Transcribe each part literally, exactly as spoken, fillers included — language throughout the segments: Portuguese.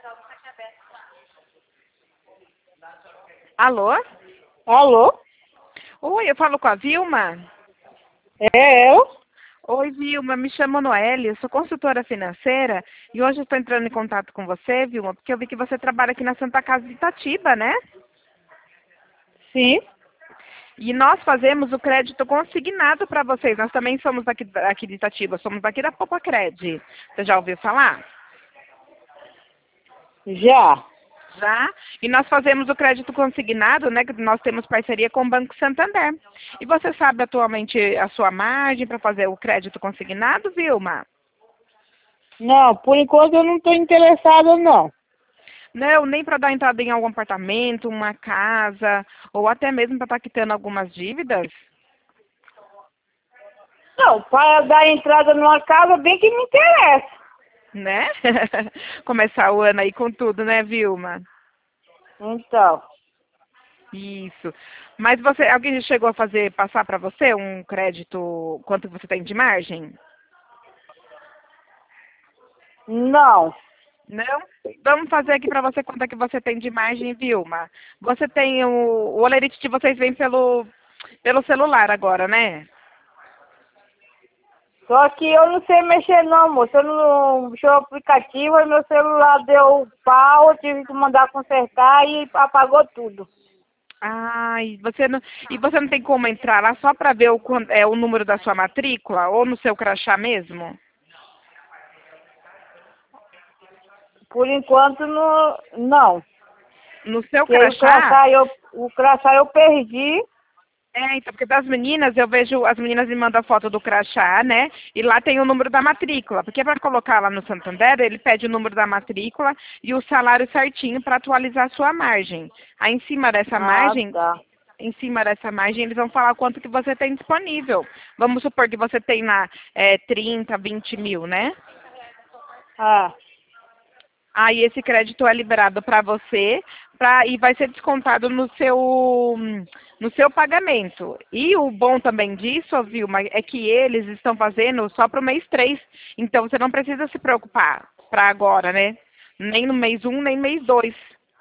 Alô? Alô? Oi, eu falo com a Vilma? É eu? Oi, Vilma, me chamo Noelle, eu sou consultora financeira e hoje eu estou entrando em contato com você, Vilma, porque eu vi que você trabalha aqui na Santa Casa de Itatiba, né? Sim. E nós fazemos o crédito consignado para vocês. Nós também somos aqui, aqui de Itatiba, somos daqui da Popacred. Você já ouviu falar? Já. Já. E nós fazemos o crédito consignado, né? Que nós temos parceria com o Banco Santander. E você sabe atualmente a sua margem para fazer o crédito consignado, Vilma? Não, por enquanto eu não estou interessada, não. Não, nem para dar entrada em algum apartamento, uma casa, ou até mesmo para estar quitando algumas dívidas? Não, para dar entrada numa casa, bem que me interessa. Né? Começar o ano aí com tudo, né, Vilma? Então, Isso. Mas você, alguém já chegou a fazer, passar para você um crédito, quanto você tem de margem? não. Não? Vamos fazer aqui para você quanto é que você tem de margem, Vilma. Você tem o, o olerite de vocês vem pelo, pelo celular agora, né? Só que eu não sei mexer não, moço. Eu não mexi o aplicativo e meu celular deu pau, eu tive que mandar consertar e apagou tudo. Ah, e você não, e você não tem como entrar lá só para ver o, quan- é, o número da sua matrícula ou no seu crachá mesmo? Por enquanto não. Não. No seu Porque o crachá? crachá eu, o crachá eu perdi. É, então, porque das meninas, eu vejo, as meninas me mandam foto do crachá, né? E lá tem o número da matrícula. Porque para colocar lá no Santander, ele pede o número da matrícula e o salário certinho para atualizar a sua margem. Aí, em cima dessa Ah, margem, tá. em cima dessa margem, eles vão falar quanto que você tem disponível. Vamos supor que você tem lá é, trinta, vinte mil, né? Ah. Aí esse crédito é liberado para você pra, e vai ser descontado no seu, no seu pagamento. E o bom também disso, Vilma, é que eles estão fazendo só para o mês três. Então você não precisa se preocupar para agora, né? Nem no mês um, nem no mês dois.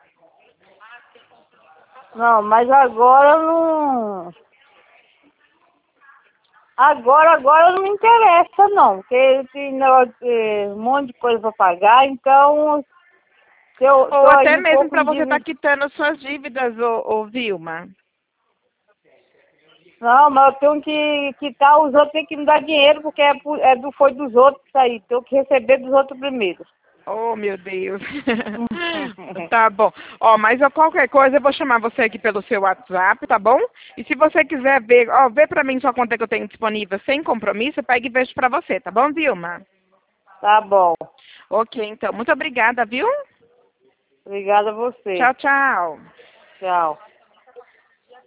Não, mas agora não. Agora, agora não me interessa não, porque tem negócio de- um monte de coisa para pagar, então se eu Ou estou até indo um mesmo pouco para em você estar dívida. quitando suas dívidas, ô, ô Vilma. Não, mas eu tenho que quitar, os outros têm que me dar dinheiro, porque é, por- é do, foi dos outros isso aí. Tenho que receber dos outros primeiro. Oh, meu Deus. Tá bom. Ó, mas ó, qualquer coisa eu vou chamar você aqui pelo seu WhatsApp, tá bom? E se você quiser ver, ó, vê pra mim sua conta que eu tenho disponível sem compromisso, pega e vejo pra você, tá bom, Vilma? Tá bom. Ok, então. Muito obrigada, viu? Obrigada a você. Tchau, tchau. Tchau.